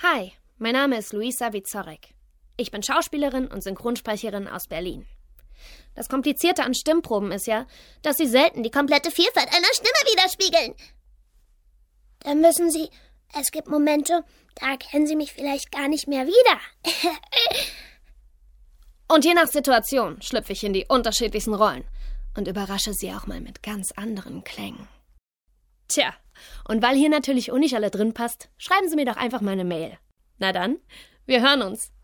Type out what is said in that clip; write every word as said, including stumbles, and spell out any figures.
Hi, mein Name ist Luisa Wieczorek. Ich bin Schauspielerin und Synchronsprecherin aus Berlin. Das Komplizierte an Stimmproben ist ja, dass sie selten die komplette Vielfalt einer Stimme widerspiegeln. Dann wissen Sie, es gibt Momente, da erkennen Sie mich vielleicht gar nicht mehr wieder. Und je nach Situation schlüpfe ich in die unterschiedlichsten Rollen und überrasche sie auch mal mit ganz anderen Klängen. Tja, und weil hier natürlich auch nicht alle drin passt, schreiben Sie mir doch einfach mal eine Mail. Na dann, wir hören uns.